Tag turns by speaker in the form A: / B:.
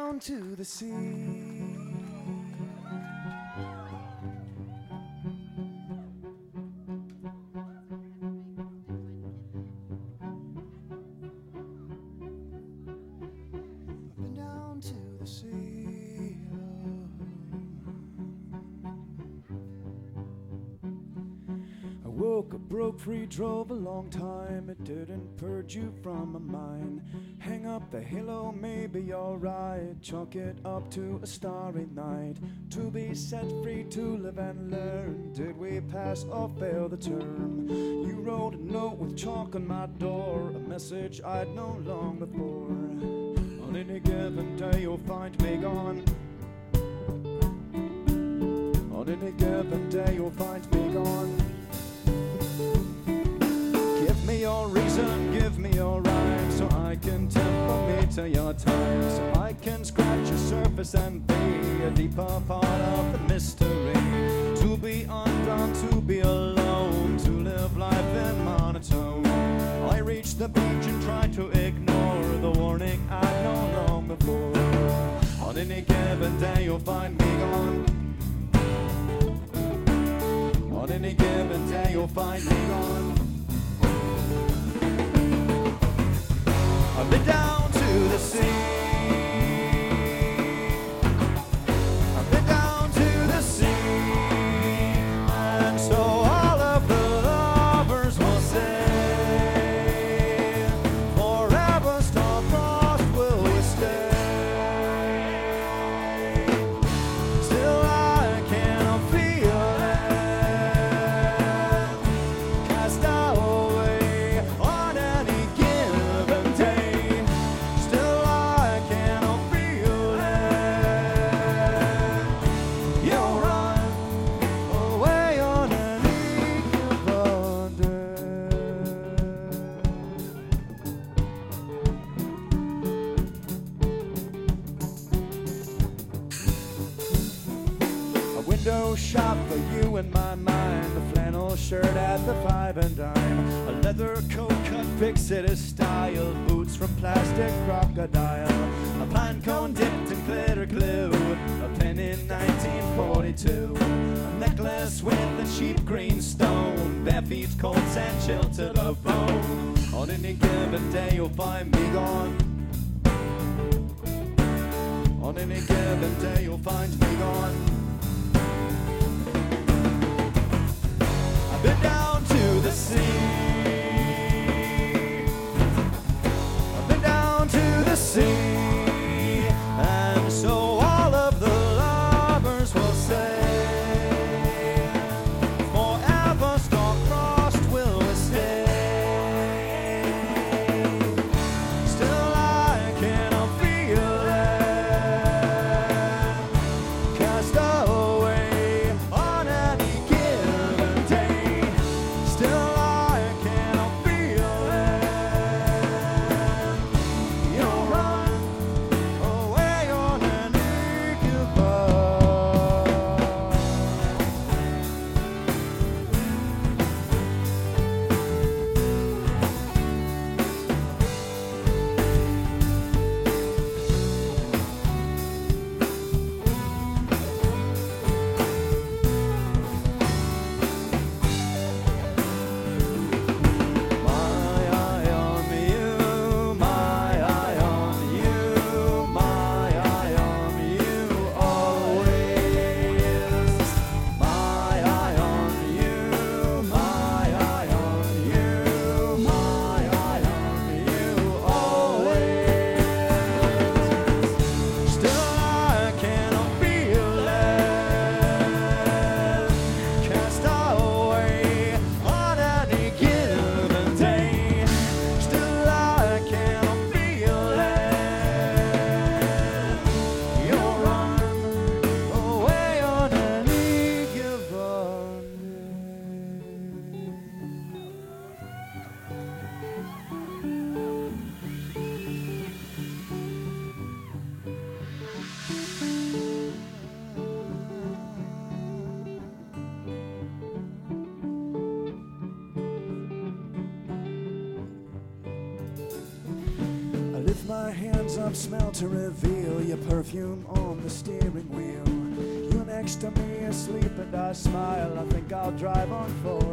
A: down to the sea. I've been down to the sea. I woke up broke free, drove a long time. It didn't purge you from my mind. Hang up the halo, maybe alright. Chalk it up to a starry night. To be set free, to live and learn. Did we pass or fail the term? You wrote a note with chalk on my door, a message I'd known long before. On any given day you'll find me gone. On any given day you'll find me gone. Give me your reason, give me your rhyme, so I can temper me to your time, so I can scratch your surface and be a deeper part of the mystery. To be undone, to be alone, to live life in monotone. I reach the beach and try to ignore the warning I know long before. On any given day you'll find me gone. On any given day you'll find me gone. I've been down to the sea. I've been down to the sea. And so all of the lovers will say, forever star-crossed will we stay. Still I cannot feel it. Cast away on any given day. Still I cannot feel it. You'll run away on any given day. A window shop for you in my mind. A flannel shirt at the 5 and dime. A leather coat cut Exodus style. Boots from plastic crocodile. A pine cone dipped in glitter glue. A pen in 1942. A necklace with a cheap green stone. Bare feet, cold sand chilled to the bone. On any given day you'll find me gone. On any given day you'll find me gone. I've been down to the sea. I've been down to the sea. And so all of the lovers will say, forever star-crossed will we stay. Still I cannot feel it. smell to reveal your perfume on the steering wheel. You're next to me asleep and I smile. I think I'll drive on 4.